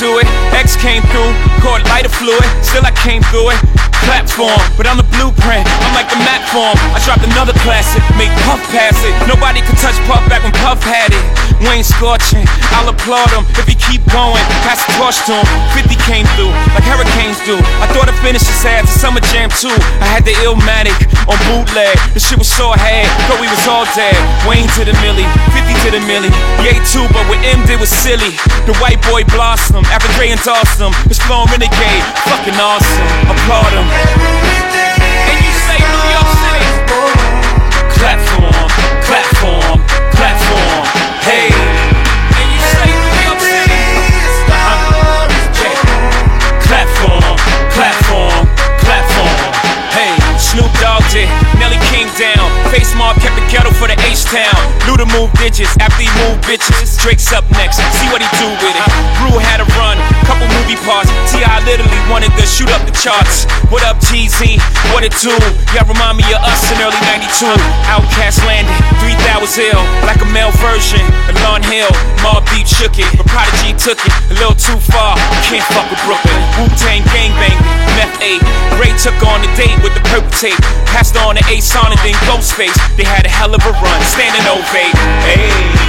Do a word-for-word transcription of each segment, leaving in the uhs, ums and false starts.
do it. X came through, caught lighter fluid, still I came through it. Platform, but I'm the blueprint, I'm like the map form. I dropped another classic, made Puff pass it. Nobody could touch Puff back when Puff had it. Wayne scorching, I'll applaud him if he keep going. Pass the torch to him, fifty came through, like hurricanes do. I thought I finished his ass to Summer Jam too. I had the Illmatic on bootleg, the shit was so hard, thought we was all dead. Wayne to the milli, fifty to the milli. Ye too, but what M did was silly. The white boy blossom, after Dre endorsed him. His flow renegade, fucking awesome. Applaud him. And you say New York City. Platform, platform, platform. Hey. And you say New York City. Uh-huh. Yeah. Platform, platform, platform. Hey. Snoop Dogg did, Nelly King down. Face Mob kept the ghetto for the H-Town. Luda moved digits, after he moved bitches. Drake's up next, see what he do with it. Brew had a run, couple movie parts. T I literally wanted to shoot up the charts. What up, T Z? What it do? Y'all remind me of us in early ninety-two. Outkast landed, three thousand ill, like a male version of Lauryn Hill. Mobb Deep shook it, but Prodigy took it a little too far. Can't fuck with Brooklyn. Wu-Tang gangbang, Meth eight. Ray took on the date with the purple tape. Passed on to A-Son and then Ghostface. They had a hell of a run, standing ovate. Hey.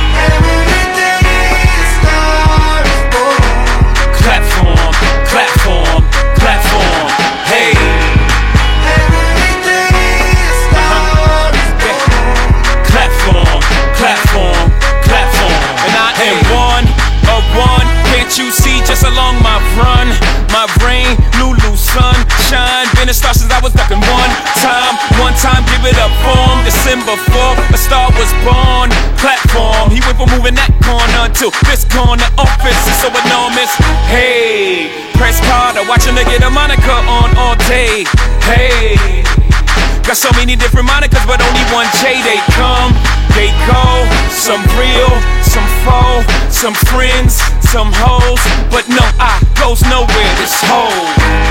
Platform, platform, platform. Hey. Uh-huh. Yeah. Platform, platform, platform. And I am one of one. Can't you see just along my run? My brain, Lulu, sunshine. Been a star since I was ducking one time. One time, give it up for him. December fourth, a star was born. Platform, he went from moving that corner to this corner. Office is so enormous. Hey, press Carter, watching her get a moniker on all day. Hey, got so many different monikers, but only one J. They come, they go. Some real, some faux, some friends, some hoes. But no, I goes nowhere, this whole.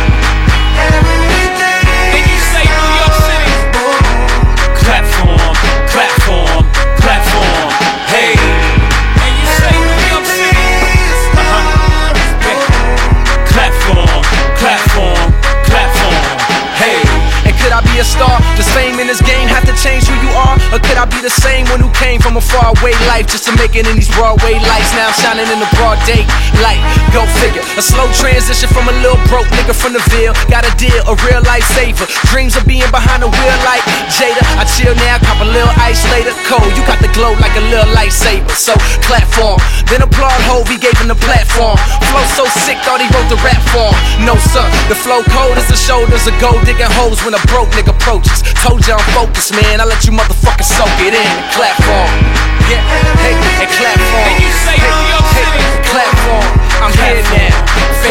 And you say New York City. Platform, platform, platform. Hey. And you say New York City. Uh-huh. Yeah. Platform, platform, platform. Hey. And could I be a star? Does fame in this game have to change who you are? Or could I be the same one who came from a faraway life just to make it in these Broadway lights? Now I'm shining in the broad day light. Go figure. A slow transition from a little broke nigga from the Ville. Got a deal, a real life saver. Dreams of being behind the wheel like Jada. I chill now, cop a little ice later. Cold, you got the glow like a little lightsaber. So clap for him. Then applaud Hov, he gave him the platform. Flow so sick, thought he wrote the rap for him. No sir, the flow cold as the shoulders of gold digging holes when a broke nigga approaches. Told you I'm focused, man. I let you motherfuckers soak it in and clap for him. Yeah, hey, and clap for him. And you say hey, New York hey, City. Clap for him. I'm here now.